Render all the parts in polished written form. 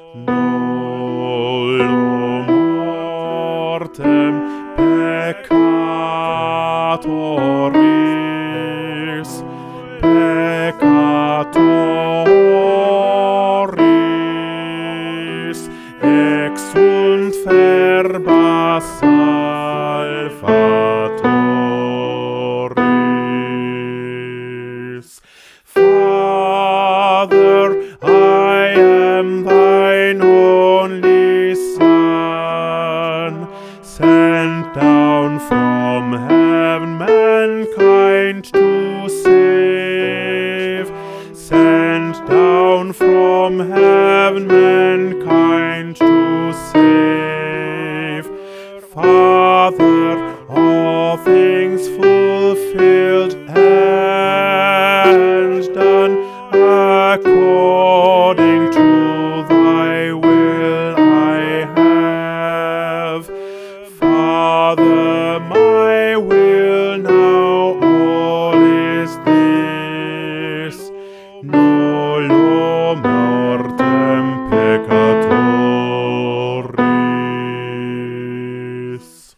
Nolo mortem peccatoris, peccatoris, exunt verba salvatoris. Father, I am thine only Son, sent down from heaven mankind to save, sent down from heaven mankind to save. Father, all things fulfilled and done according to thy will I have. Father, my will now all is this: nolo mortem peccatoris.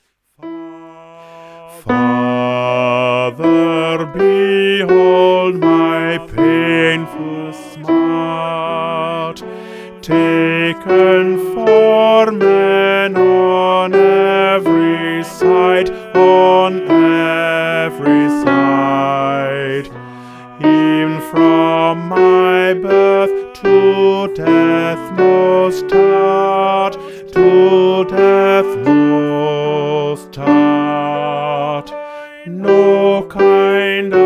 Father, behold my painful smart, taken for men on every side, on every side. E'en from my birth to death most taught, to death most taught. No kind